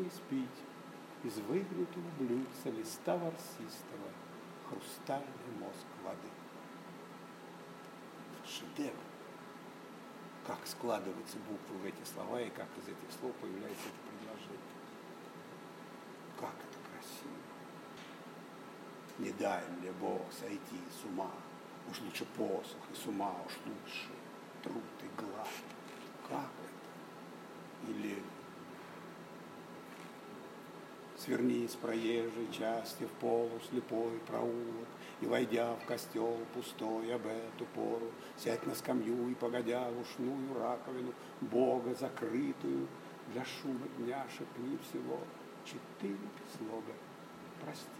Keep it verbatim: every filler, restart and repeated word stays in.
испить из выгнутого блюдца листа ворсистого хрустальный мозг воды. Шедевр. Как складываются буквы в эти слова и как из этих слов появляется это предложение. Как это красиво. Не дай мне Бог сойти с ума, уж лучше посох, и с ума уж лучше труд и глад. Как это? Или сверни с проезжей части в полуслепой проулок, и, войдя в костел пустой об эту пору, сядь на скамью и, погодя в ушную раковину Бога закрытую, для шума дня шепни всего четыре слога. Прости.